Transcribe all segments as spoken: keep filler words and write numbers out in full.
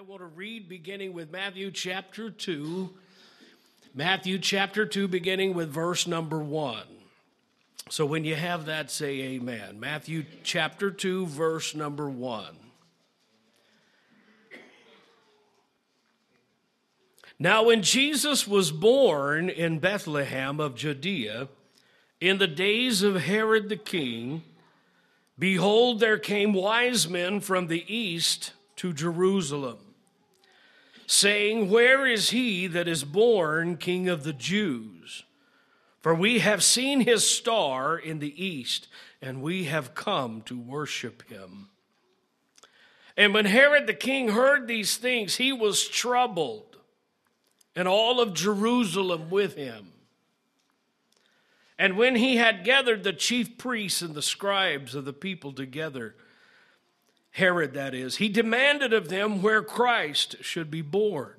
I want to read beginning with Matthew chapter two. Matthew chapter two, beginning with verse number one. So when you have that, say amen. Matthew chapter two, verse number one. Now when Jesus was born in Bethlehem of Judea, in the days of Herod the king, behold, there came wise men from the east to Jerusalem, saying, Where is he that is born King of the Jews? For we have seen his star in the east, and we have come to worship him. And when Herod the king heard these things, he was troubled, and all of Jerusalem with him. And when he had gathered the chief priests and the scribes of the people together, Herod that is, he demanded of them where Christ should be born.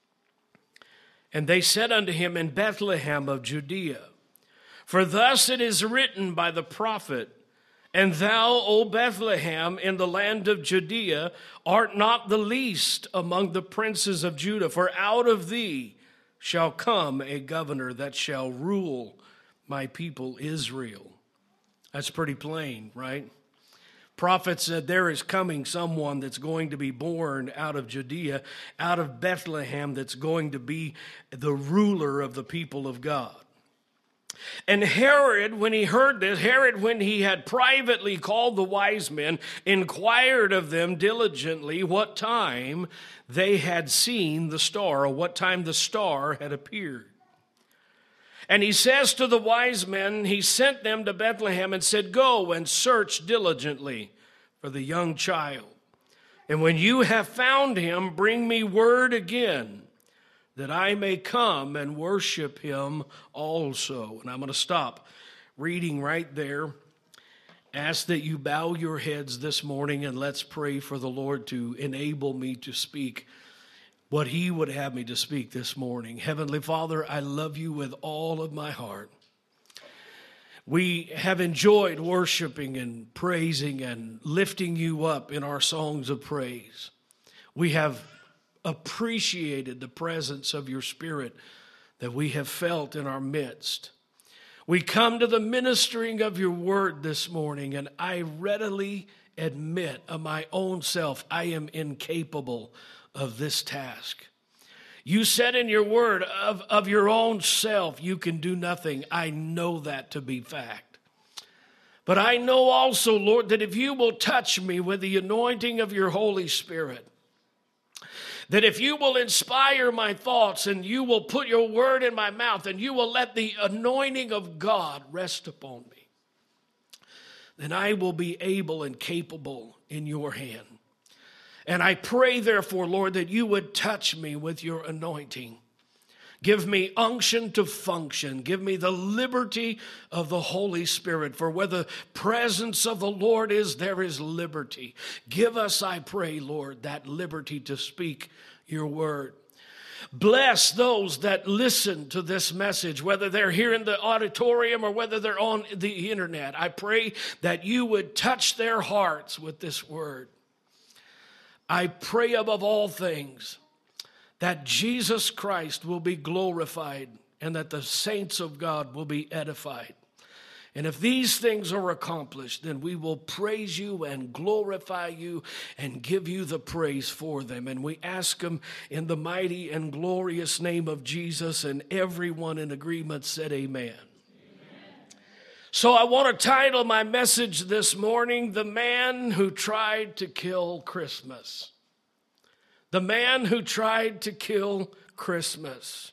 And they said unto him, In Bethlehem of Judea. For thus it is written by the prophet, And thou, O Bethlehem, in the land of Judea, art not the least among the princes of Judah, for out of thee shall come a governor that shall rule my people Israel. That's pretty plain, right? Prophet said there is coming someone that's going to be born out of Judea, out of Bethlehem, that's going to be the ruler of the people of God. And Herod, when he heard this, Herod, when he had privately called the wise men, inquired of them diligently what time they had seen the star, or what time the star had appeared. And he says to the wise men, he sent them to Bethlehem and said, Go and search diligently for the young child. And when you have found him, bring me word again, that I may come and worship him also. And I'm going to stop reading right there. Ask that you bow your heads this morning, and let's pray for the Lord to enable me to speak what he would have me to speak this morning. Heavenly Father, I love you with all of my heart. We have enjoyed worshiping and praising and lifting you up in our songs of praise. We have appreciated the presence of your Spirit that we have felt in our midst. We come to the ministering of your word this morning, and I readily admit of my own self, I am incapable of this task. You said in your word, of, of your own self, you can do nothing. I know that to be fact. But I know also, Lord, that if you will touch me with the anointing of your Holy Spirit, that if you will inspire my thoughts and you will put your word in my mouth and you will let the anointing of God rest upon me, then I will be able and capable in your hand. And I pray, therefore, Lord, that you would touch me with your anointing. Give me unction to function. Give me the liberty of the Holy Spirit. For where the presence of the Lord is, there is liberty. Give us, I pray, Lord, that liberty to speak your word. Bless those that listen to this message, whether they're here in the auditorium or whether they're on the internet. I pray that you would touch their hearts with this word. I pray above all things that Jesus Christ will be glorified and that the saints of God will be edified. And if these things are accomplished, then we will praise you and glorify you and give you the praise for them. And we ask them in the mighty and glorious name of Jesus, and everyone in agreement said amen. So I want to title my message this morning, The Man Who Tried to Kill Christmas. The Man Who Tried to Kill Christmas.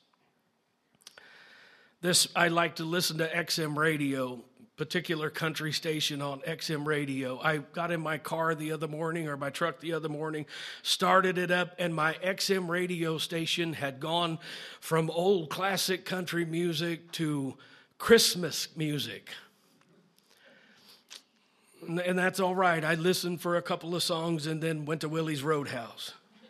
This, I like to listen to X M radio, particular country station on X M radio. I got in my car the other morning, or my truck the other morning, started it up, and my X M radio station had gone from old classic country music to Christmas music. And that's all right. I listened for a couple of songs and then went to Willie's Roadhouse.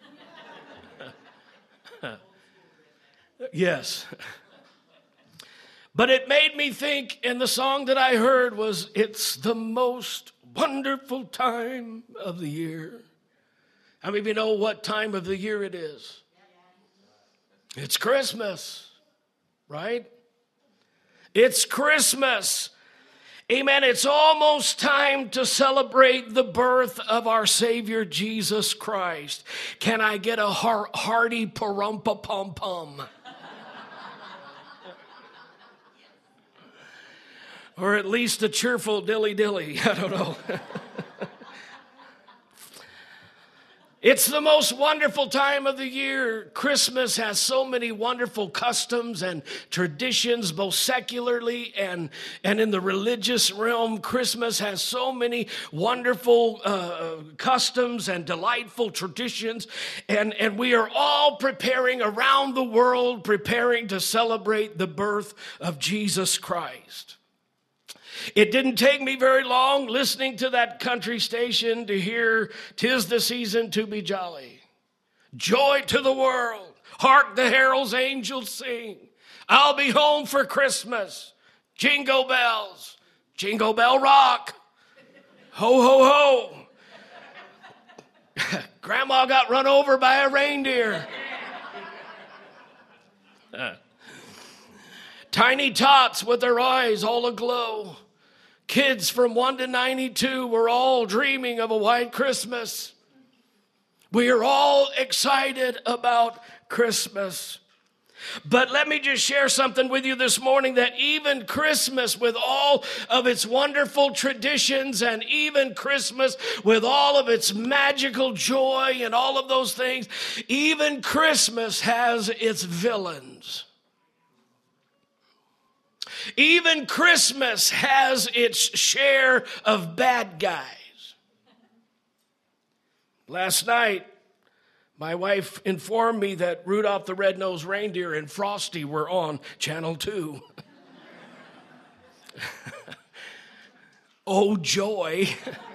Yes. But it made me think, and the song that I heard was, It's the Most Wonderful Time of the Year. How many of you know what time of the year it is? It's Christmas, right? It's Christmas. Amen. It's almost time to celebrate the birth of our Savior, Jesus Christ. Can I get a heart, hearty parumpa-pum-pum? Or at least a cheerful dilly-dilly. I don't know. It's the most wonderful time of the year. Christmas has so many wonderful customs and traditions, both secularly and, and in the religious realm. Christmas has so many wonderful uh, customs and delightful traditions. And, and we are all preparing around the world, preparing to celebrate the birth of Jesus Christ. It didn't take me very long listening to that country station to hear, "'Tis the season to be jolly. Joy to the world. Hark the heralds angels sing. I'll be home for Christmas. Jingle bells. Jingle bell rock. Ho, ho, ho. Grandma got run over by a reindeer. Uh, tiny tots with their eyes all aglow. Kids from one to ninety-two were all dreaming of a white Christmas. We are all excited about Christmas. But let me just share something with you this morning, that even Christmas, with all of its wonderful traditions, and even Christmas with all of its magical joy and all of those things, even Christmas has its villains. Even Christmas has its share of bad guys. Last night, my wife informed me that Rudolph the Red-Nosed Reindeer and Frosty were on Channel two. Oh, joy.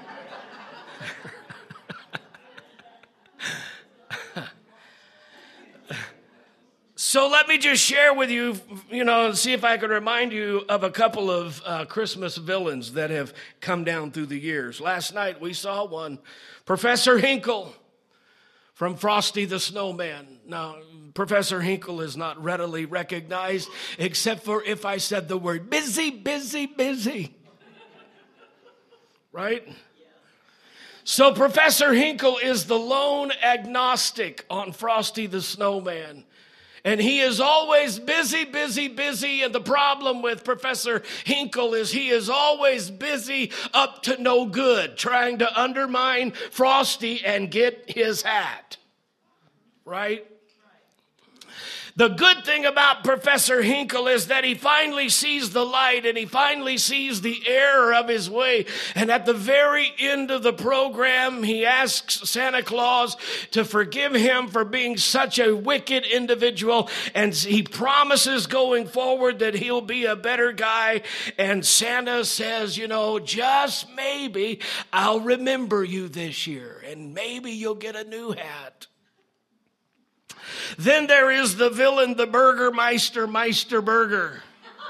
So let me just share with you, you know, and see if I can remind you of a couple of uh, Christmas villains that have come down through the years. Last night we saw one, Professor Hinkle from Frosty the Snowman. Now, Professor Hinkle is not readily recognized except for if I said the word busy, busy, busy. Right? So Professor Hinkle is the lone agnostic on Frosty the Snowman. And he is always busy, busy, busy. And the problem with Professor Hinkle is he is always busy up to no good, trying to undermine Frosty and get his hat. Right? The good thing about Professor Hinkle is that he finally sees the light and he finally sees the error of his way. And at the very end of the program, he asks Santa Claus to forgive him for being such a wicked individual. And he promises going forward that he'll be a better guy. And Santa says, you know, just maybe I'll remember you this year and maybe you'll get a new hat. Then there is the villain, the Burgermeister, Meister Burger.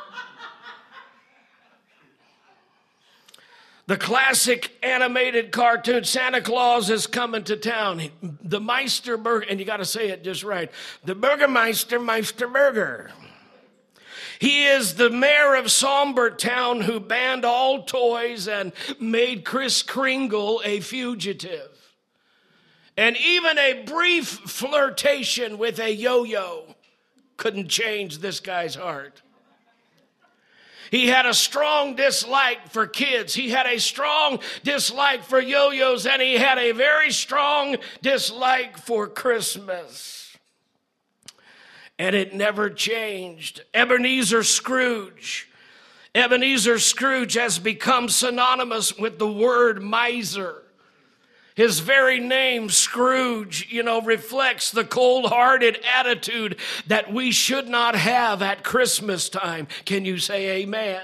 The classic animated cartoon, Santa Claus is coming to town. The Meister Burger, and you got to say it just right. The Burgermeister, Meister Burger. He is the mayor of Somber Town who banned all toys and made Kris Kringle a fugitive. And even a brief flirtation with a yo-yo couldn't change this guy's heart. He had a strong dislike for kids. He had a strong dislike for yo-yos, and he had a very strong dislike for Christmas. And it never changed. Ebenezer Scrooge. Ebenezer Scrooge has become synonymous with the word miser. His very name, Scrooge, you know, reflects the cold-hearted attitude that we should not have at Christmas time. Can you say amen?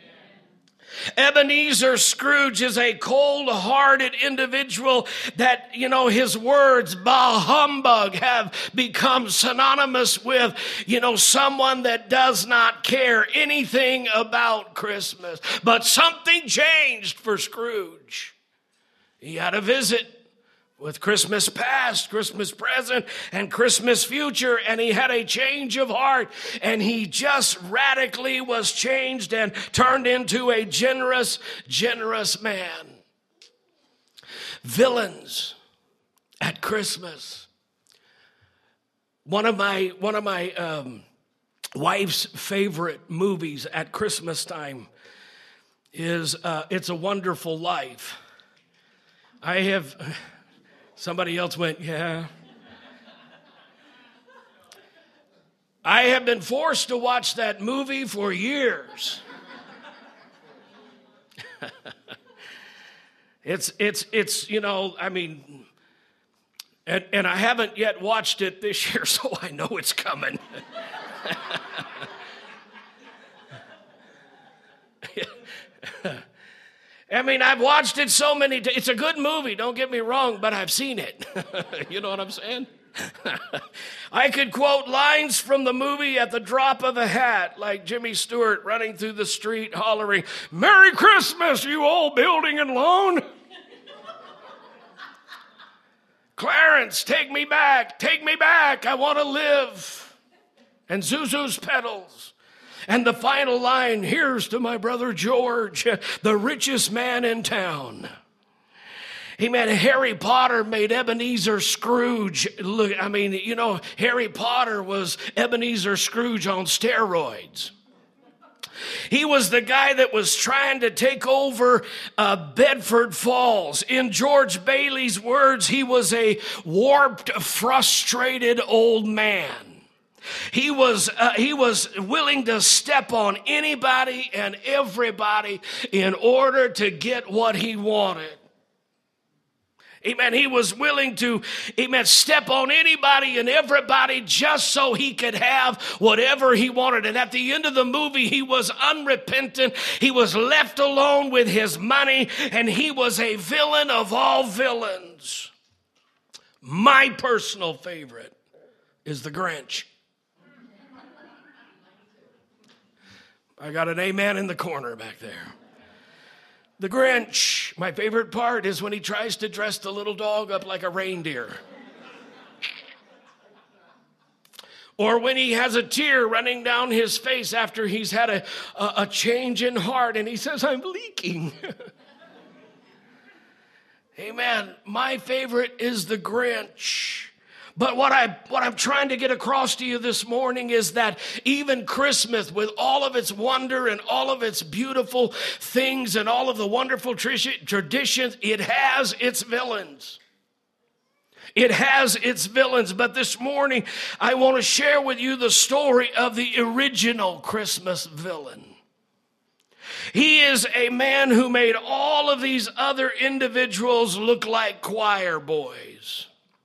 Ebenezer Scrooge is a cold-hearted individual that, you know, his words, bah humbug, have become synonymous with, you know, someone that does not care anything about Christmas. But something changed for Scrooge. He had a visit with Christmas past, Christmas present, and Christmas future, and he had a change of heart, and he just radically was changed and turned into a generous, generous man. Villains at Christmas. One of my one of my um, wife's favorite movies at Christmas time is uh, It's a Wonderful Life. I have. Somebody else went, yeah. I have been forced to watch that movie for years. it's, it's, it's, you know, I mean, and, and I haven't yet watched it this year, so I know it's coming. I mean, I've watched it so many times. It's a good movie, don't get me wrong, but I've seen it. You know what I'm saying? I could quote lines from the movie at the drop of a hat, like Jimmy Stewart running through the street hollering, "Merry Christmas, you old building and loan." "Clarence, take me back, take me back, I want to live." And Zuzu's Petals. And the final line, "Here's to my brother George, the richest man in town." Amen. Harry Potter made Ebenezer Scrooge look. I mean, you know, Harry Potter was Ebenezer Scrooge on steroids. He was the guy that was trying to take over uh, Bedford Falls. In George Bailey's words, he was a warped, frustrated old man. He was uh, he was willing to step on anybody and everybody in order to get what he wanted. Amen. He was willing to, amen, step on anybody and everybody just so he could have whatever he wanted. And at the end of the movie, he was unrepentant. He was left alone with his money, and he was a villain of all villains. My personal favorite is the Grinch. I got an amen in the corner back there. The Grinch. My favorite part is when he tries to dress the little dog up like a reindeer. Or when he has a tear running down his face after he's had a, a, a change in heart and he says, "I'm leaking." Amen. My favorite is the Grinch. But what, I, what I'm trying to get across to you this morning is that even Christmas, with all of its wonder and all of its beautiful things and all of the wonderful traditions, it has its villains. It has its villains. But this morning, I want to share with you the story of the original Christmas villain. He is a man who made all of these other individuals look like choir boys.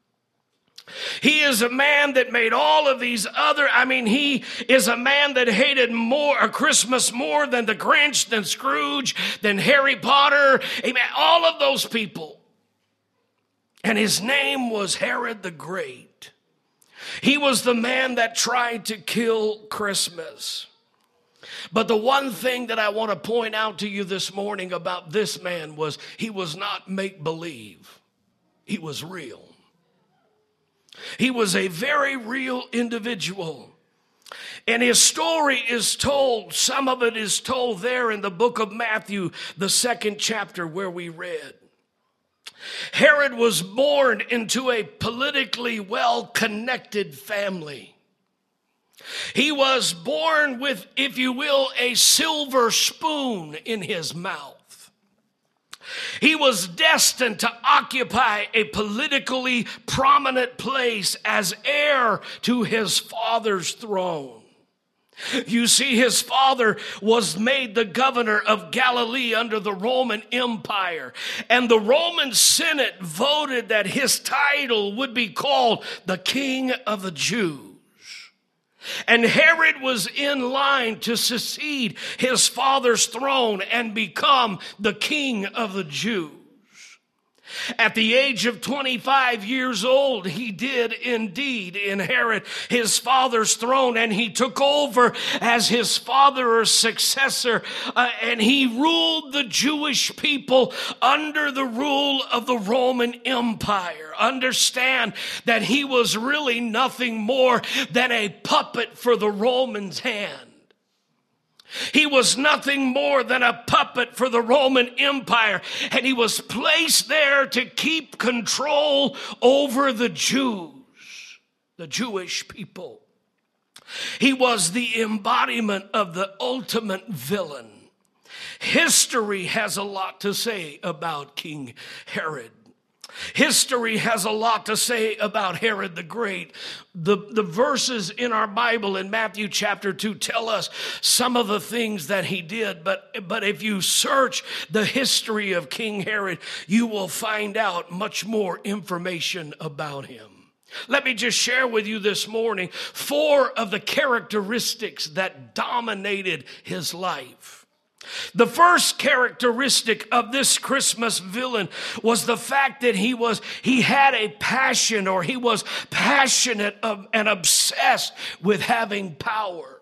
He is a man that made all of these other, I mean, he is a man that hated more, a Christmas more than the Grinch, than Scrooge, than Harry Potter, amen, all of those people. And his name was Herod the Great. He was the man that tried to kill Christmas. But the one thing that I want to point out to you this morning about this man was he was not make-believe. He was real. He was a very real individual. And his story is told, some of it is told there in the book of Matthew, the second chapter where we read. Herod was born into a politically well-connected family. He was born with, if you will, a silver spoon in his mouth. He was destined to occupy a politically prominent place as heir to his father's throne. You see, his father was made the governor of Galilee under the Roman Empire, and the Roman Senate voted that his title would be called the King of the Jews. And Herod was in line to succeed his father's throne and become the King of the Jews. At the age of twenty-five years old, he did indeed inherit his father's throne, and he took over as his father's successor, uh, and he ruled the Jewish people under the rule of the Roman Empire. Understand that he was really nothing more than a puppet for the Romans' hand. He was nothing more than a puppet for the Roman Empire, and he was placed there to keep control over the Jews, the Jewish people. He was the embodiment of the ultimate villain. History has a lot to say about King Herod. History has a lot to say about Herod the Great. The, the verses in our Bible in Matthew chapter two tell us some of the things that he did. But, but if you search the history of King Herod, you will find out much more information about him. Let me just share with you this morning four of the characteristics that dominated his life. The first characteristic of this Christmas villain was the fact that he was he had a passion, or he was passionate of, and obsessed with having power.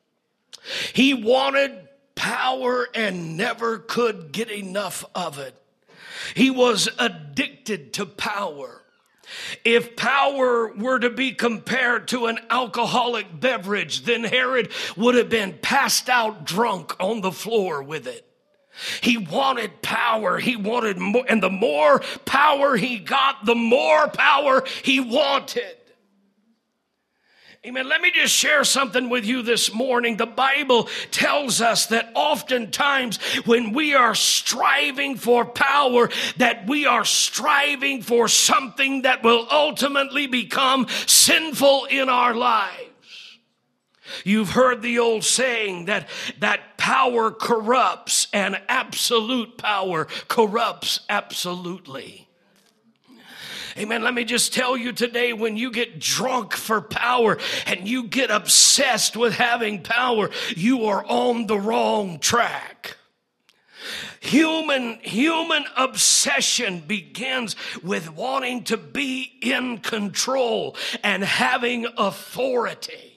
He wanted power and never could get enough of it. He was addicted to power. If power were to be compared to an alcoholic beverage, then Herod would have been passed out drunk on the floor with it. He wanted power. He wanted more. And the more power he got, the more power he wanted. Amen. Let me just share something with you this morning. The Bible tells us that oftentimes when we are striving for power, that we are striving for something that will ultimately become sinful in our lives. You've heard the old saying that, that power corrupts, and absolute power corrupts absolutely. Amen. Let me just tell you today, when you get drunk for power and you get obsessed with having power, you are on the wrong track. Human, human obsession begins with wanting to be in control and having authority.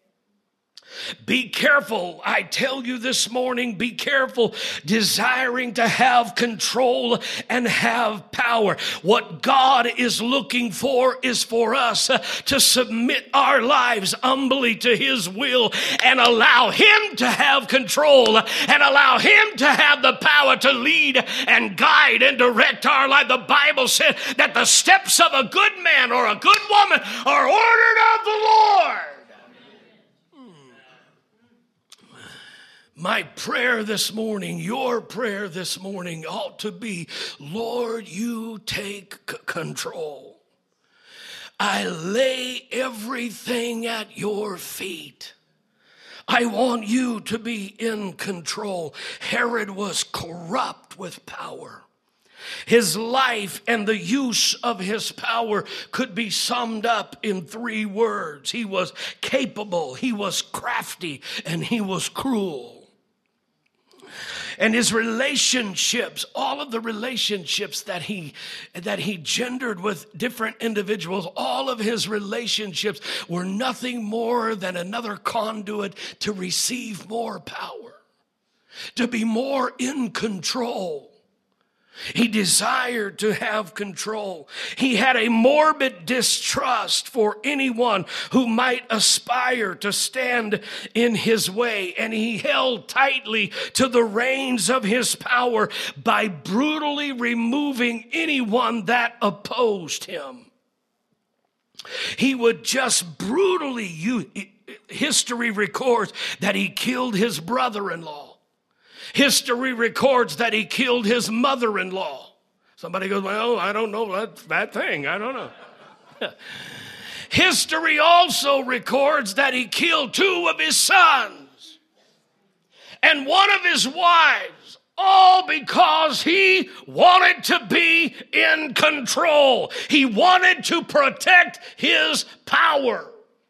Be careful, I tell you this morning, be careful desiring to have control and have power. What God is looking for is for us to submit our lives humbly to His will and allow Him to have control and allow Him to have the power to lead and guide and direct our life. The Bible said that the steps of a good man or a good woman are ordered of the Lord. My prayer this morning, your prayer this morning ought to be, Lord, you take c- control. I lay everything at your feet. I want you to be in control. Herod was corrupt with power. His life and the use of his power could be summed up in three words. He was capable, he was crafty, and he was cruel. And his relationships, all of the relationships that he that he gendered with different individuals, all of his relationships were nothing more than another conduit to receive more power, to be more in control. He desired to have control. He had a morbid distrust for anyone who might aspire to stand in his way, and he held tightly to the reins of his power by brutally removing anyone that opposed him. He would just brutally use, history records that he killed his brother-in-law. History records that he killed his mother-in-law. Somebody goes, well, I don't know that, that thing. I don't know. History also records that he killed two of his sons and one of his wives, all because he wanted to be in control. He wanted to protect his power.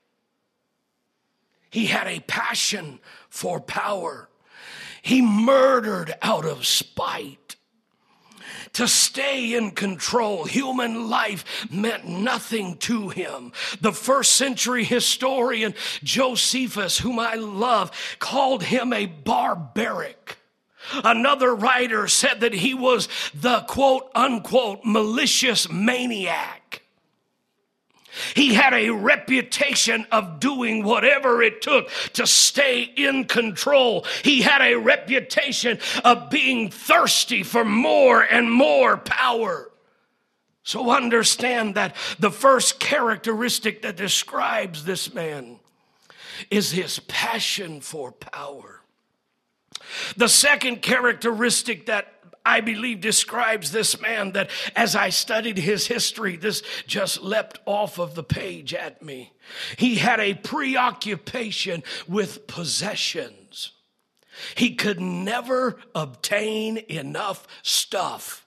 He had a passion for power. He murdered out of spite. to stay in control. Human life meant nothing to him. The first century historian Josephus, whom I love, called him a barbaric. Another writer said that he was the quote unquote malicious maniac. He had a reputation of doing whatever it took to stay in control. He had a reputation of being thirsty for more and more power. So understand that the first characteristic that describes this man is his passion for power. The second characteristic that I believe describes this man, that as I studied his history, this just leapt off of the page at me. He had a preoccupation with possessions. He could never obtain enough stuff.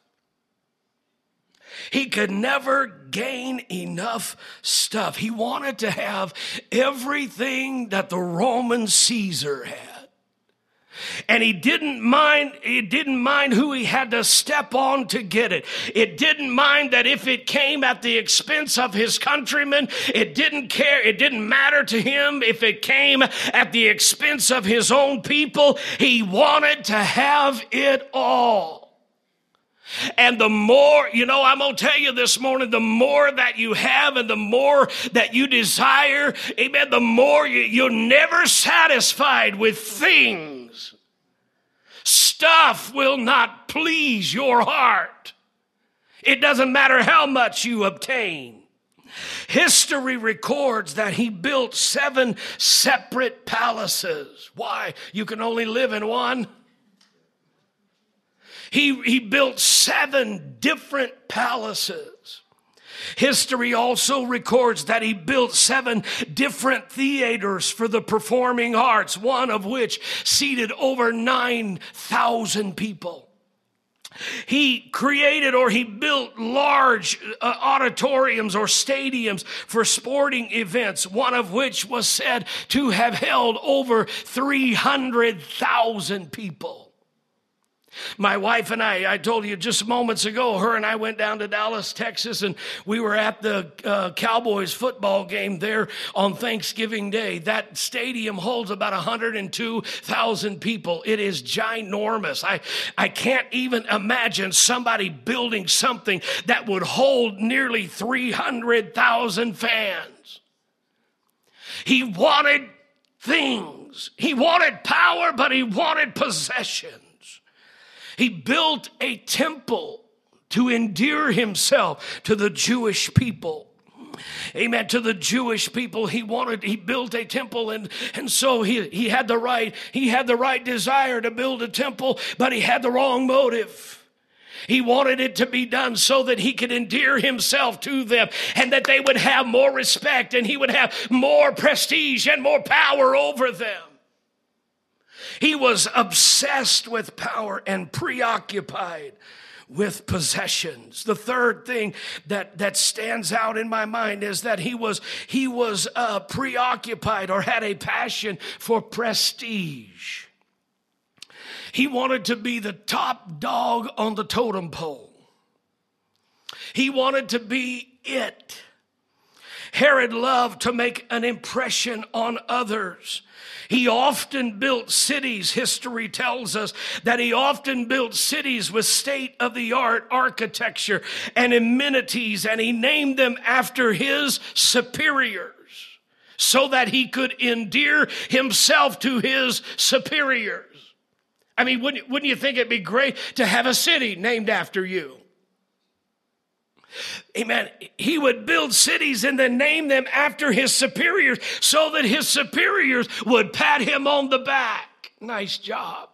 He could never gain enough stuff. He wanted to have everything that the Roman Caesar had. And he didn't mind, he didn't mind who he had to step on to get it. It didn't mind that if it came at the expense of his countrymen. It didn't care, it didn't matter to him if it came at the expense of his own people. He wanted to have it all. And the more, you know, I'm going to tell you this morning, the more that you have and the more that you desire, amen, the more you, you're never satisfied with things. Stuff will not please your heart. It doesn't matter how much you obtain. History records that he built seven separate palaces. Why? You can only live in one. He, he built seven different palaces. History also records that he built seven different theaters for the performing arts, one of which seated over nine thousand people. He created or he built large uh, auditoriums or stadiums for sporting events, one of which was said to have held over three hundred thousand people. My wife and I, I told you just moments ago, her and I went down to Dallas, Texas, and we were at the uh, Cowboys football game there on Thanksgiving Day. That stadium holds about one hundred two thousand people. It is ginormous. I, I can't even imagine somebody building something that would hold nearly three hundred thousand fans. He wanted things. He wanted power, but he wanted possession. He built a temple to endear himself to the Jewish people. Amen. To the Jewish people, he wanted, he built a temple, and, and so he, he had the right, he had the right desire to build a temple, but he had the wrong motive. He wanted it to be done so that he could endear himself to them and that they would have more respect and he would have more prestige and more power over them. He was obsessed with power and preoccupied with possessions. The third thing that, that stands out in my mind is that he was, he was uh, preoccupied or had a passion for prestige. He wanted to be the top dog on the totem pole. He wanted to be it. Herod loved to make an impression on others. He often built cities. History tells us that he often built cities with state-of-the-art architecture and amenities, and he named them after his superiors so that he could endear himself to his superiors. I mean, wouldn't, wouldn't you think it'd be great to have a city named after you? Amen. He would build cities and then name them after his superiors so that his superiors would pat him on the back. Nice job.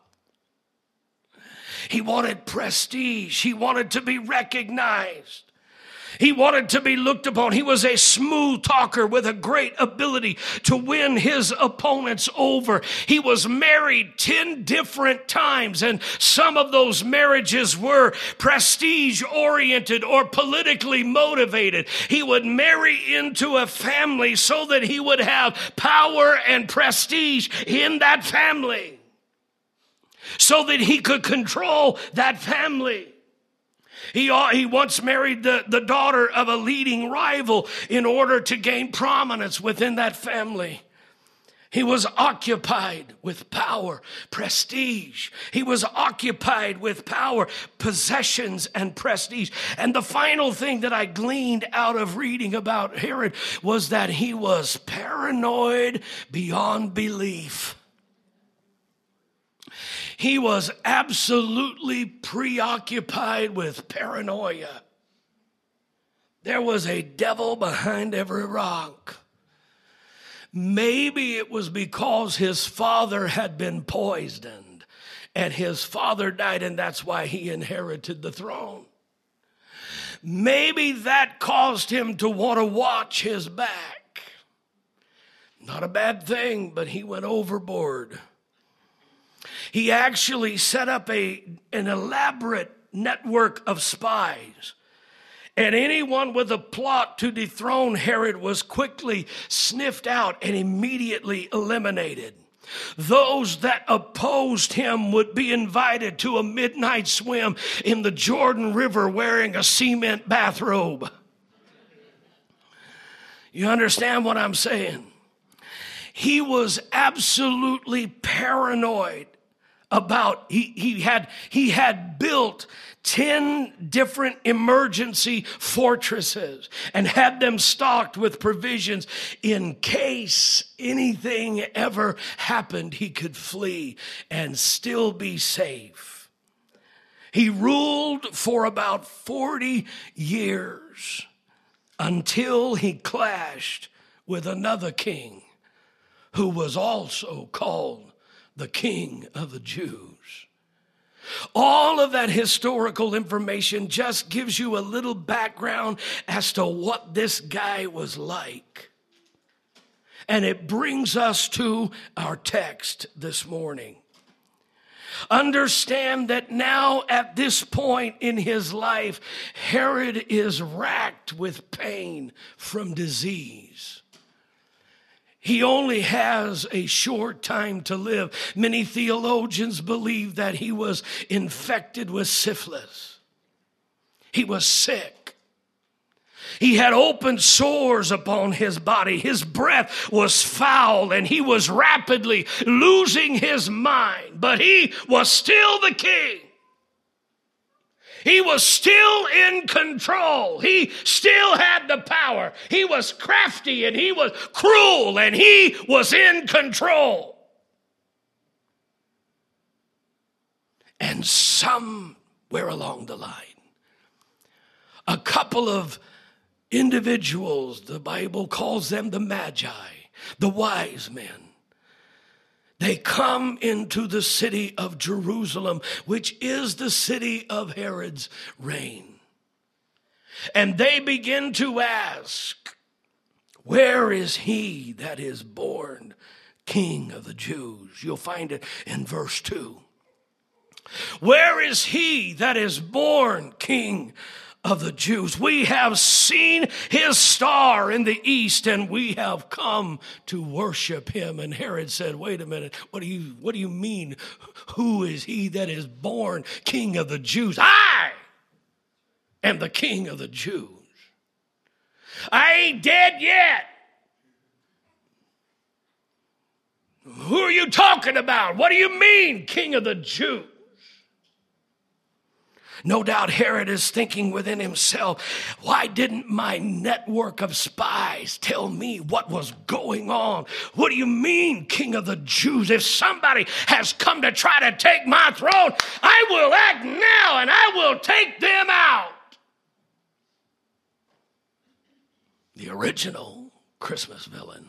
He wanted prestige. He wanted to be recognized. He wanted to be looked upon. He was a smooth talker with a great ability to win his opponents over. He was married ten different times, and some of those marriages were prestige-oriented or politically motivated. He would marry into a family so that he would have power and prestige in that family, so that he could control that family. He, he once married the, the daughter of a leading rival in order to gain prominence within that family. He was occupied with power, prestige. He was occupied with power, possessions, and prestige. And the final thing that I gleaned out of reading about Herod was that he was paranoid beyond belief. He was absolutely preoccupied with paranoia. There was a devil behind every rock. Maybe it was because his father had been poisoned and his father died, and that's why he inherited the throne. Maybe that caused him to want to watch his back. Not a bad thing, but he went overboard. He actually set up a, an elaborate network of spies. And anyone with a plot to dethrone Herod was quickly sniffed out and immediately eliminated. Those that opposed him would be invited to a midnight swim in the Jordan River wearing a cement bathrobe. You understand what I'm saying? He was absolutely paranoid about, he, he had, he had built ten different emergency fortresses and had them stocked with provisions in case anything ever happened. He could flee and still be safe. He ruled for about forty years until he clashed with another king who was also called the King of the Jews. All of that historical information just gives you a little background as to what this guy was like. And it brings us to our text this morning. Understand that now at this point in his life, Herod is racked with pain from disease. He only has a short time to live. Many theologians believe that he was infected with syphilis. He was sick. He had open sores upon his body. His breath was foul, and he was rapidly losing his mind. But he was still the king. He was still in control. He still had the power. He was crafty and he was cruel and he was in control. And somewhere along the line, a couple of individuals, the Bible calls them the Magi, the wise men, they come into the city of Jerusalem, which is the city of Herod's reign. And they begin to ask, where is he that is born King of the Jews? You'll find it in verse two. Where is he that is born King of the Jews? We have seen his star in the east, and we have come to worship him. And Herod said, wait a minute, what do you, what do you mean? Who is he that is born King of the Jews? I am the King of the Jews. I ain't dead yet. Who are you talking about? What do you mean, King of the Jews? No doubt Herod is thinking within himself, why didn't my network of spies tell me what was going on? What do you mean, King of the Jews? If somebody has come to try to take my throne, I will act now and I will take them out. The original Christmas villain.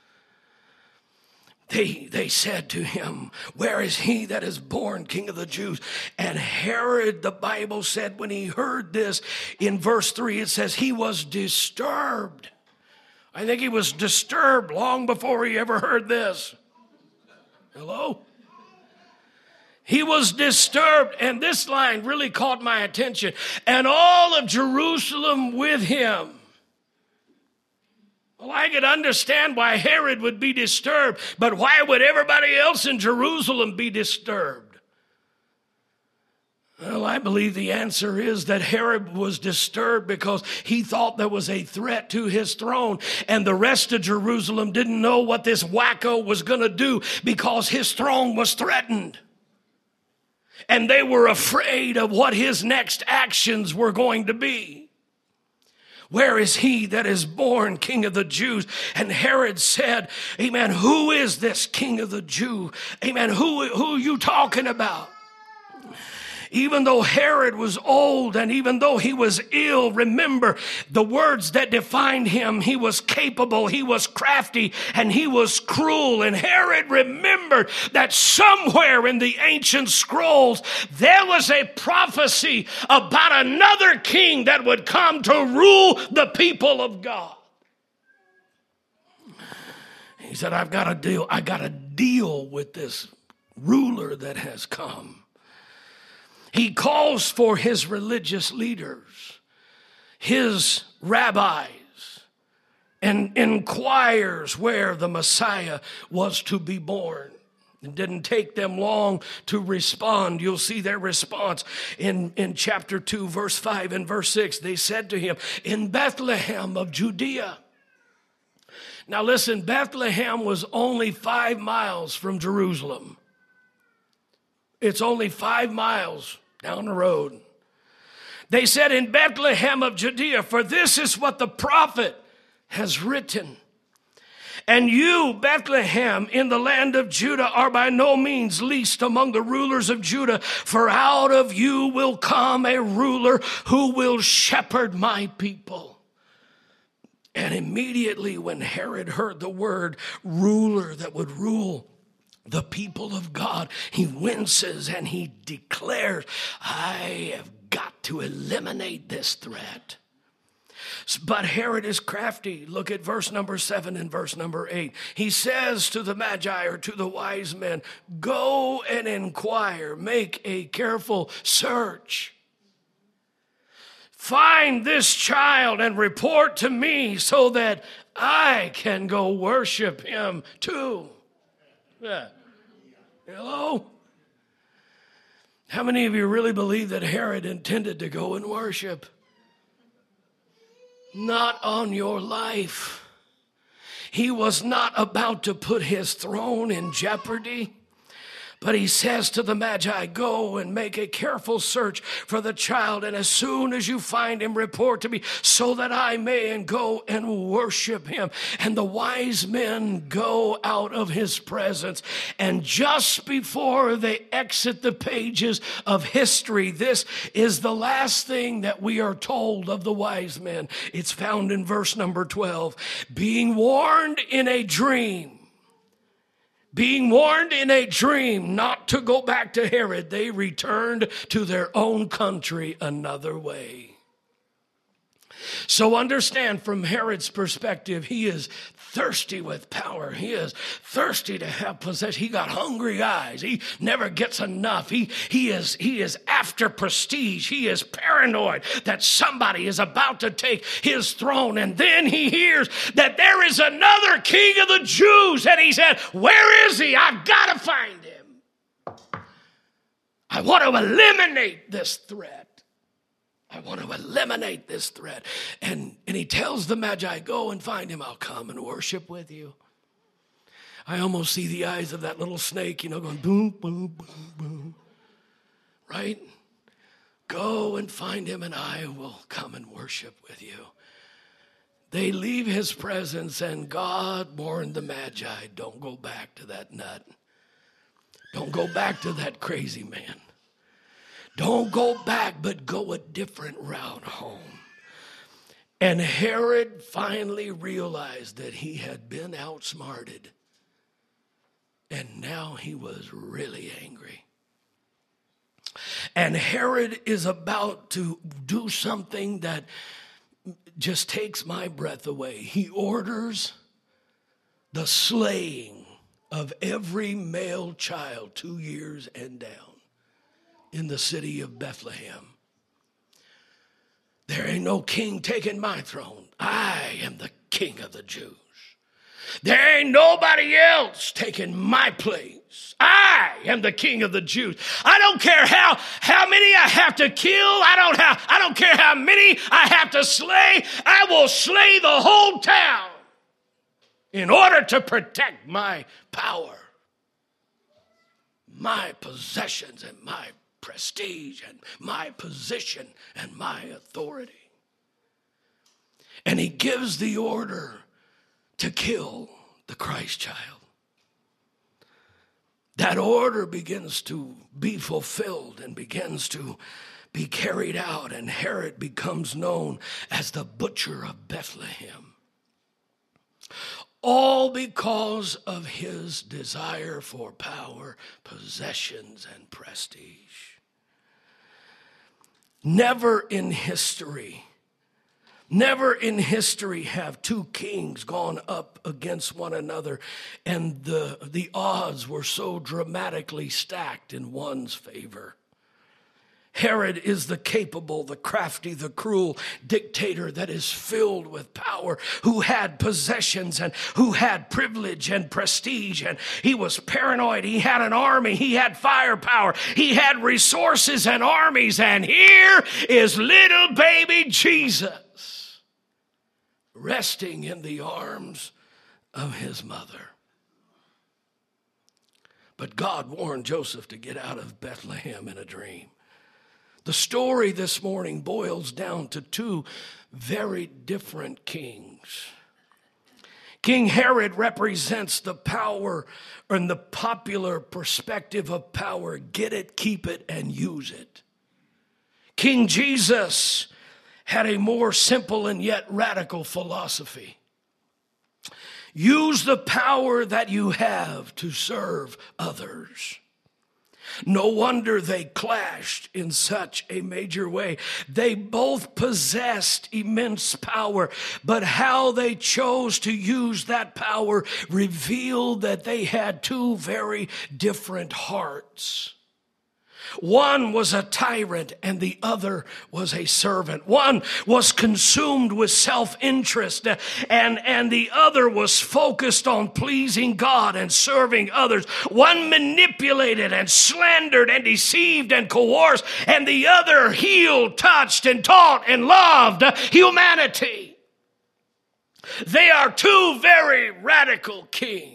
They, they said to him, where is he that is born King of the Jews? And Herod, the Bible said, when he heard this, in verse three, it says he was disturbed. I think he was disturbed long before he ever heard this. Hello? He was disturbed, and this line really caught my attention. And all of Jerusalem with him. Well, I could understand why Herod would be disturbed, but why would everybody else in Jerusalem be disturbed? Well, I believe the answer is that Herod was disturbed because he thought there was a threat to his throne, and the rest of Jerusalem didn't know what this wacko was going to do because his throne was threatened. And they were afraid of what his next actions were going to be. Where is he that is born King of the Jews? And Herod said, amen, who is this King of the Jews? Amen, who, who are you talking about? Even though Herod was old and even though he was ill, remember the words that defined him. He was capable, he was crafty, and he was cruel. And Herod remembered that somewhere in the ancient scrolls, there was a prophecy about another king that would come to rule the people of God. He said, I've got to deal, I got to deal with this ruler that has come. He calls for his religious leaders, his rabbis, and inquires where the Messiah was to be born. It didn't take them long to respond. You'll see their response in, in chapter two, verse five and verse six. They said to him, in Bethlehem of Judea. Now listen, Bethlehem was only five miles from Jerusalem. It's only five miles down the road. They said, in Bethlehem of Judea, for this is what the prophet has written. And you, Bethlehem, in the land of Judah, are by no means least among the rulers of Judah, for out of you will come a ruler who will shepherd my people. And immediately when Herod heard the word ruler that would rule the people of God, he winces and he declares, I have got to eliminate this threat. But Herod is crafty. Look at verse number seven and verse number eight. He says to the Magi, or to the wise men, go and inquire, make a careful search. Find this child and report to me so that I can go worship him too. Yeah. Hello? How many of you really believe that Herod intended to go and worship? Not on your life. He was not about to put his throne in jeopardy. But he says to the Magi, go and make a careful search for the child. And as soon as you find him, report to me so that I may and go and worship him. And the wise men go out of his presence. And just before they exit the pages of history, this is the last thing that we are told of the wise men. It's found in verse number twelve. Being warned in a dream. Being warned in a dream not to go back to Herod, they returned to their own country another way. So understand, from Herod's perspective, he is thirsty with power. He is thirsty to have possession. He got hungry eyes. He never gets enough. He, he, is, he is after prestige. He is paranoid that somebody is about to take his throne. And then he hears that there is another king of the Jews. And he said, where is he? I've got to find him. I want to eliminate this threat. I want to eliminate this threat. And, and he tells the Magi, go and find him. I'll come and worship with you. I almost see the eyes of that little snake, you know, going boom, boom, boom, boom. Right? Go and find him and I will come and worship with you. They leave his presence and God warned the Magi, don't go back to that nut. Don't go back to that crazy man. Don't go back, but go a different route home. And Herod finally realized that he had been outsmarted. And now he was really angry. And Herod is about to do something that just takes my breath away. He orders the slaying of every male child two years and down in the city of Bethlehem. There ain't no king taking my throne. I am the King of the Jews. There ain't nobody else taking my place. I am the King of the Jews. I don't care how, how many I have to kill. I don't have, I don't care how many I have to slay. I will slay the whole town in order to protect my power, my possessions, and my prestige, and my position, and my authority. And he gives the order to kill the Christ child. That order begins to be fulfilled and begins to be carried out, and Herod becomes known as the butcher of Bethlehem. All because of his desire for power, possessions, and prestige. Never in history Never in history have two kings gone up against one another and the, the odds were so dramatically stacked in one's favor. Herod is the capable, the crafty, the cruel dictator that is filled with power, who had possessions and who had privilege and prestige, and he was paranoid. He had an army. He had firepower. He had resources and armies, and here is little baby Jesus, resting in the arms of his mother. But God warned Joseph to get out of Bethlehem in a dream. The story this morning boils down to two very different kings. King Herod represents the power and the popular perspective of power. Get it, keep it, and use it. King Jesus had a more simple and yet radical philosophy. Use the power that you have to serve others. No wonder they clashed in such a major way. They both possessed immense power, but how they chose to use that power revealed that they had two very different hearts. One was a tyrant and the other was a servant. One was consumed with self-interest and, and the other was focused on pleasing God and serving others. One manipulated and slandered and deceived and coerced, and the other healed, touched, and taught and loved humanity. They are two very radical kings.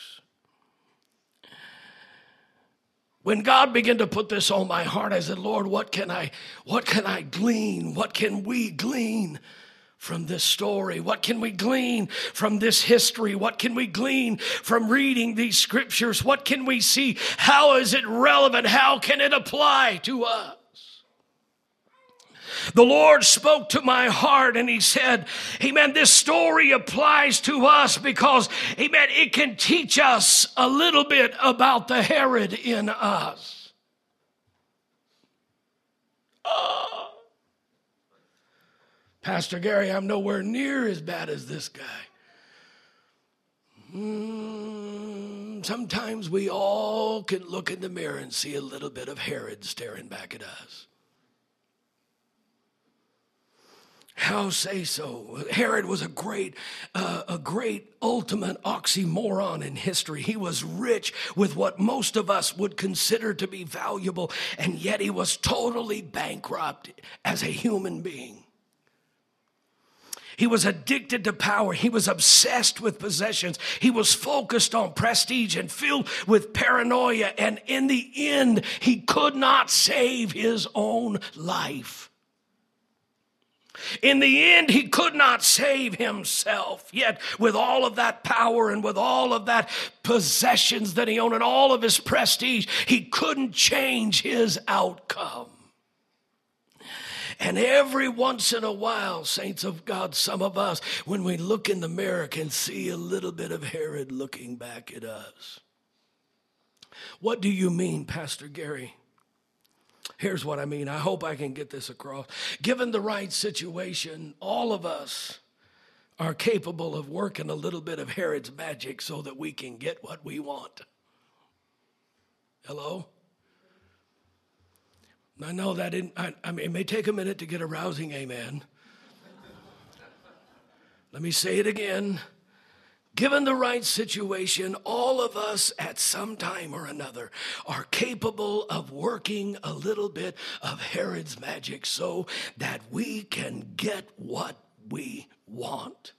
When God began to put this on my heart, I said, Lord, what can I, what can I glean? What can we glean from this story? What can we glean from this history? What can we glean from reading these scriptures? What can we see? How is it relevant? How can it apply to us? The Lord spoke to my heart and he said, amen, this story applies to us because, amen, it can teach us a little bit about the Herod in us. Oh. Pastor Gary, I'm nowhere near as bad as this guy. Mm, sometimes we all can look in the mirror and see a little bit of Herod staring back at us. How say so? Herod was a great, uh, a great ultimate oxymoron in history. He was rich with what most of us would consider to be valuable, and yet he was totally bankrupt as a human being. He was addicted to power. He was obsessed with possessions. He was focused on prestige and filled with paranoia, and in the end, he could not save his own life. In the end, he could not save himself. Yet, with all of that power and with all of that possessions that he owned and all of his prestige, he couldn't change his outcome. And every once in a while, saints of God, some of us, when we look in the mirror, can see a little bit of Herod looking back at us. What do you mean, Pastor Gary? Here's what I mean. I hope I can get this across. Given the right situation, all of us are capable of working a little bit of Herod's magic so that we can get what we want. Hello? I know that didn't, I, I mean, it may take a minute to get a rousing amen. Let me say it again. Given the right situation, all of us at some time or another are capable of working a little bit of Herod's magic so that we can get what we want.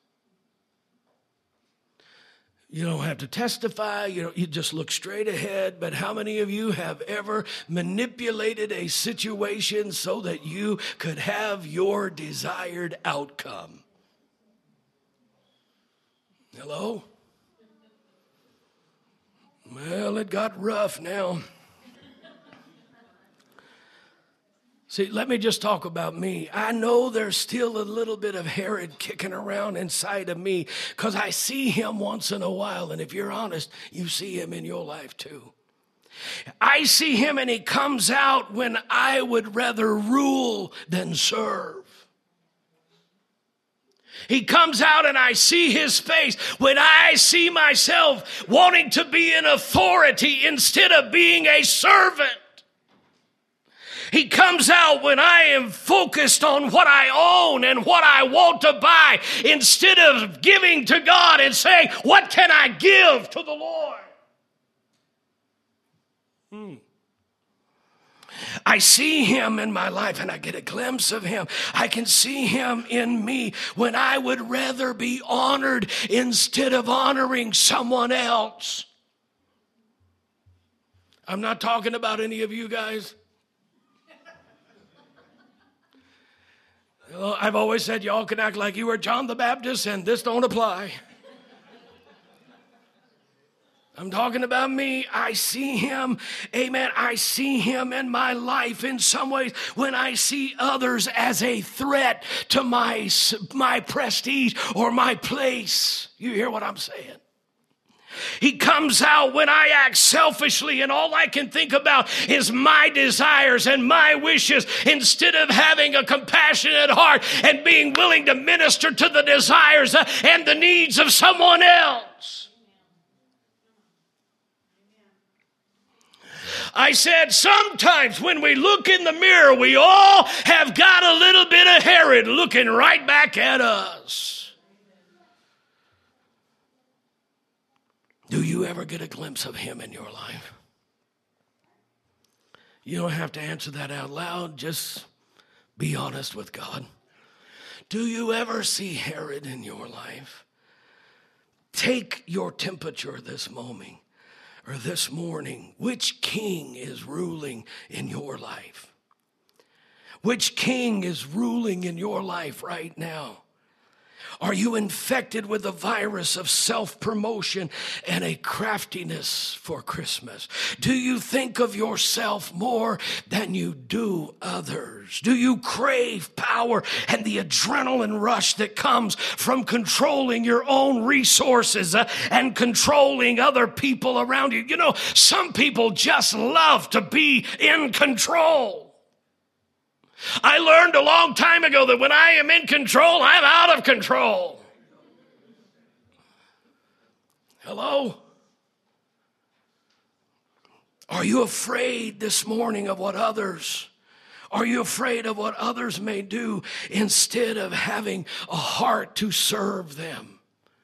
You don't have to testify, you know, you just look straight ahead, but how many of you have ever manipulated a situation so that you could have your desired outcome? Hello? Well, it got rough now. See, let me just talk about me. I know there's still a little bit of Herod kicking around inside of me because I see him once in a while. And if you're honest, you see him in your life too. I see him and he comes out when I would rather rule than serve. He comes out and I see his face when I see myself wanting to be in authority instead of being a servant. He comes out when I am focused on what I own and what I want to buy instead of giving to God and saying, what can I give to the Lord? Hmm. I see him in my life and I get a glimpse of him. I can see him in me when I would rather be honored instead of honoring someone else. I'm not talking about any of you guys. Well, I've always said y'all can act like you were John the Baptist and this don't apply. I'm talking about me. I see him, amen, I see him in my life in some ways when I see others as a threat to my, my prestige or my place. You hear what I'm saying? He comes out when I act selfishly and all I can think about is my desires and my wishes instead of having a compassionate heart and being willing to minister to the desires and the needs of someone else. I said sometimes when we look in the mirror, we all have got a little bit of Herod looking right back at us. Do you ever get a glimpse of him in your life? You don't have to answer that out loud. Just be honest with God. Do you ever see Herod in your life? Take your temperature this moment or this morning. Which king is ruling in your life? Which king is ruling in your life right now? Are you infected with the virus of self-promotion and a craftiness for Christmas? Do you think of yourself more than you do others? Do you crave power and the adrenaline rush that comes from controlling your own resources uh, and controlling other people around you? You know, some people just love to be in control. I learned a long time ago that when I am in control, I'm out of control. Hello? Are you afraid this morning of what others, are you afraid of what others may do instead of having a heart to serve them?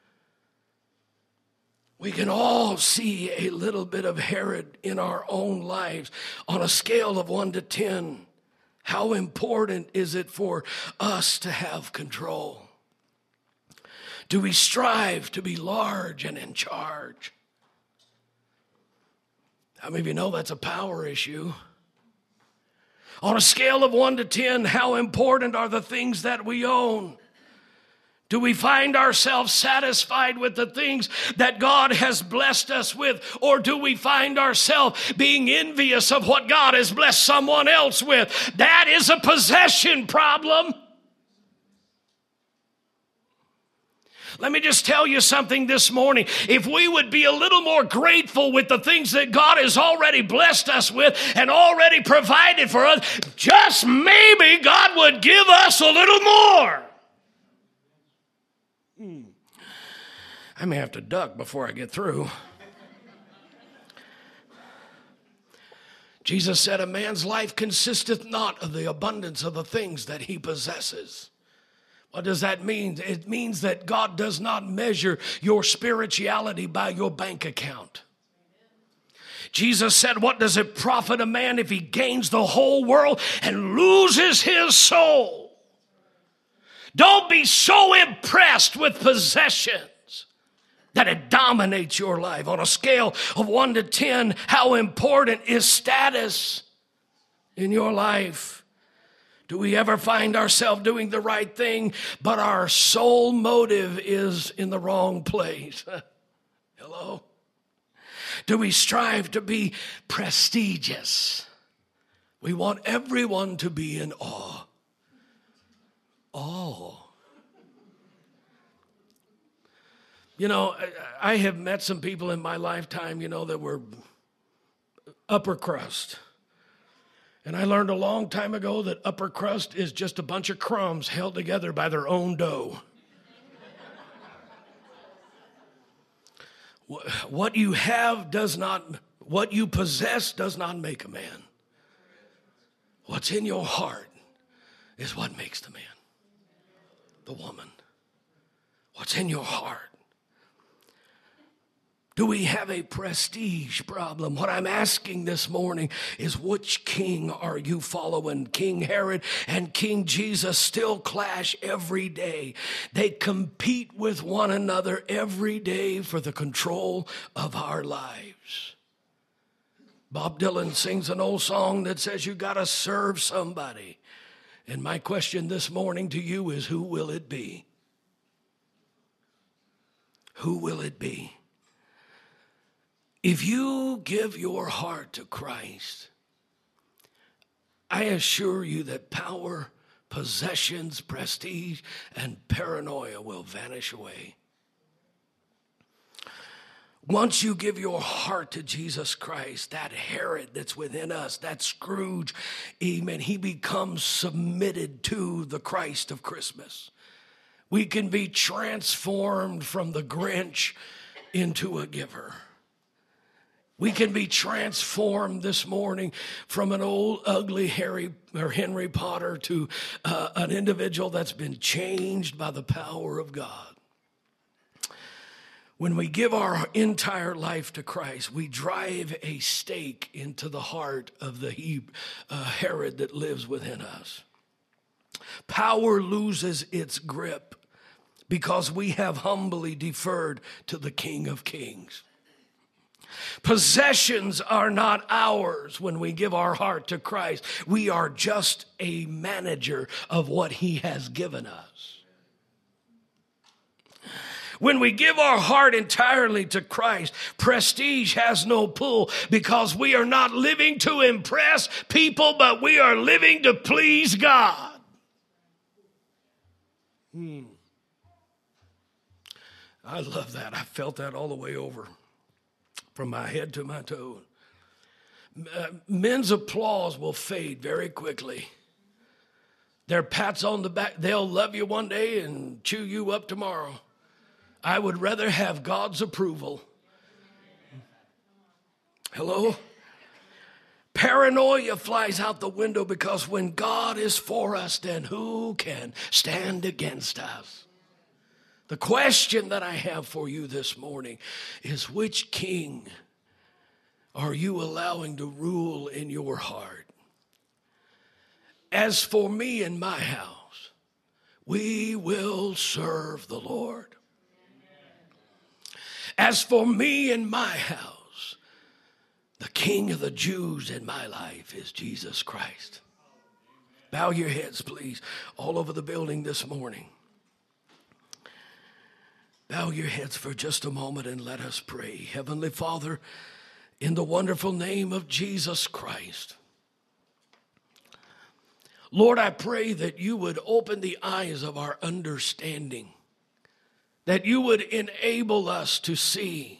We can all see a little bit of Herod in our own lives on a scale of one to ten. How important is it for us to have control? Do we strive to be large and in charge? How many of you know that's a power issue? On a scale of one to ten, how important are the things that we own? Do we find ourselves satisfied with the things that God has blessed us with? Or do we find ourselves being envious of what God has blessed someone else with? That is a possession problem. Let me just tell you something this morning. If we would be a little more grateful with the things that God has already blessed us with and already provided for us, just maybe God would give us a little more. Hmm. I may have to duck before I get through. Jesus said, a man's life consisteth not of the abundance of the things that he possesses, What does that mean? It means that God does not measure your spirituality by your bank account. Jesus said, what does it profit a man if he gains the whole world and loses his soul? Don't be so impressed with possessions that it dominates your life. On a scale of one to ten, how important is status in your life? Do we ever find ourselves doing the right thing, but our sole motive is in the wrong place? Hello? Do we strive to be prestigious? We want everyone to be in awe. Awe. You know, I have met some people in my lifetime, you know, that were upper crust. And I learned a long time ago that upper crust is just a bunch of crumbs held together by their own dough. What you have does not, what you possess does not make a man. What's in your heart is what makes the man, the woman. What's in your heart? Do we have a prestige problem? What I'm asking this morning is, which king are you following? King Herod and King Jesus still clash every day. They compete with one another every day for the control of our lives. Bob Dylan sings an old song that says you got to serve somebody. And my question this morning to you is, who will it be? Who will it be? If you give your heart to Christ, I assure you that power, possessions, prestige, and paranoia will vanish away. Once you give your heart to Jesus Christ, that Herod that's within us, that Scrooge, amen, he becomes submitted to the Christ of Christmas. We can be transformed from the Grinch into a giver. We can be transformed this morning from an old, ugly Harry or Henry Potter to uh, an individual that's been changed by the power of God. When we give our entire life to Christ, we drive a stake into the heart of the he, uh, Herod that lives within us. Power loses its grip because we have humbly deferred to the King of Kings. Possessions are not ours when we give our heart to Christ. We are just a manager of what he has given us. When we give our heart entirely to Christ, prestige has no pull because we are not living to impress people, but we are living to please God. Hmm. I love that. I felt that all the way over, from my head to my toe. Uh, men's applause will fade very quickly. Their pats on the back, they'll love you one day and chew you up tomorrow. I would rather have God's approval. Hello? Paranoia flies out the window because when God is for us, then who can stand against us? The question that I have for you this morning is, which king are you allowing to rule in your heart? As for me and my house, we will serve the Lord. As for me and my house, the King of the Jews in my life is Jesus Christ. Bow your heads, please, all over the building this morning. Bow your heads for just a moment and let us pray. Heavenly Father, in the wonderful name of Jesus Christ, Lord, I pray that you would open the eyes of our understanding, that you would enable us to see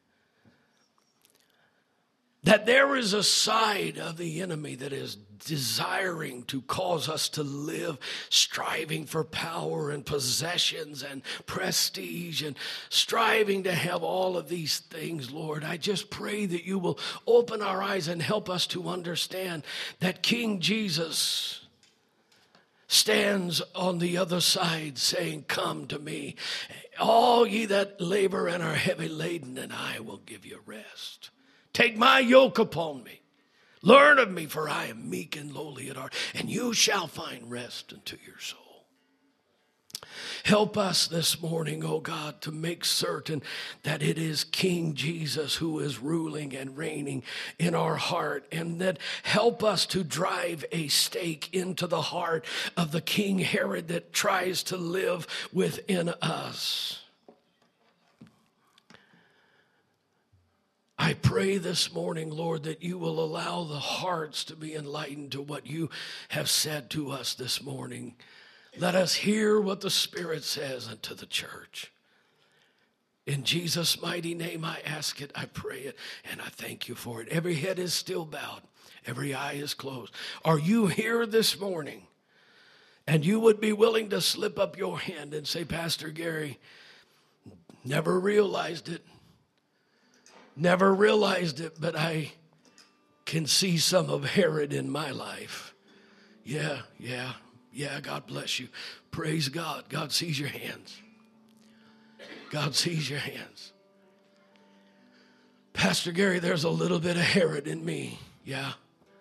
that there is a side of the enemy that is desiring to cause us to live striving for power and possessions and prestige and striving to have all of these things, Lord. I just pray that you will open our eyes and help us to understand that King Jesus stands on the other side saying, come to me, all ye that labor and are heavy laden, and I will give you rest. Take my yoke upon me. Learn of me, for I am meek and lowly at heart, and you shall find rest unto your soul. Help us this morning, oh God, to make certain that it is King Jesus who is ruling and reigning in our heart, and that help us to drive a stake into the heart of the King Herod that tries to live within us. I pray this morning, Lord, that you will allow the hearts to be enlightened to what you have said to us this morning. Let us hear what the Spirit says unto the church. In Jesus' mighty name I ask it, I pray it, and I thank you for it. Every head is still bowed. Every eye is closed. Are you here this morning and you would be willing to slip up your hand and say, Pastor Gary, never realized it. Never realized it, but I can see some of Herod in my life. Yeah, yeah. Yeah, God bless you. Praise God. God sees your hands. God sees your hands. Pastor Gary, there's a little bit of Herod in me. Yeah.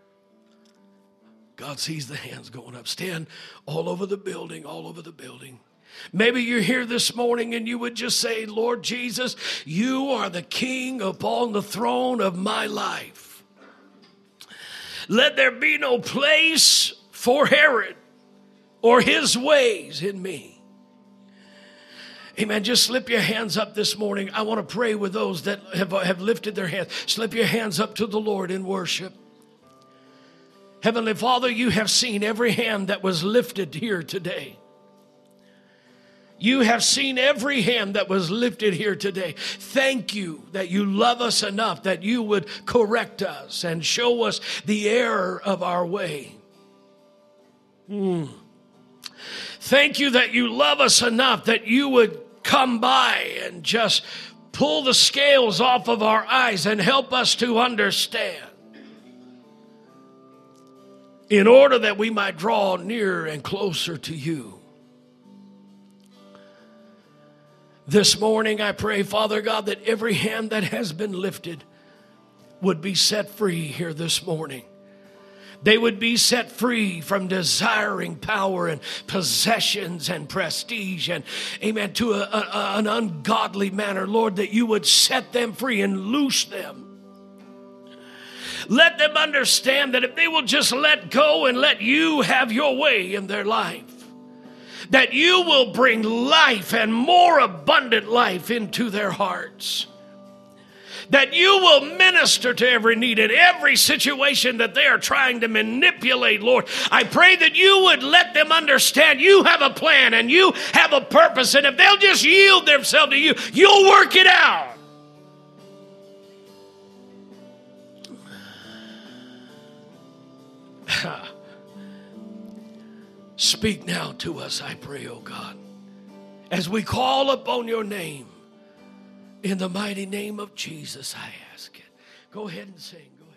God sees the hands going up. Stand all over the building, all over the building. Maybe you're here this morning and you would just say, Lord Jesus, you are the King upon the throne of my life. Let there be no place for Herod or his ways in me. Amen. Just slip your hands up this morning. I want to pray with those that have, have lifted their hands. Slip your hands up to the Lord in worship. Heavenly Father, you have seen every hand that was lifted here today. You have seen every hand that was lifted here today. Thank you that you love us enough that you would correct us and show us the error of our way. Hmm. Thank you that you love us enough that you would come by and just pull the scales off of our eyes and help us to understand in order that we might draw nearer and closer to you. This morning I pray, Father God, that every hand that has been lifted would be set free here this morning. They would be set free from desiring power and possessions and prestige and, amen, to a, a, an ungodly manner. Lord, that you would set them free and loose them. Let them understand that if they will just let go and let you have your way in their life, that you will bring life and more abundant life into their hearts. That you will minister to every need in every situation that they are trying to manipulate, Lord. I pray that you would let them understand you have a plan and you have a purpose. And if they'll just yield themselves to you, you'll work it out. Speak now to us, I pray, oh God, as we call upon your name. In the mighty name of Jesus, I ask it. Go ahead and sing. Go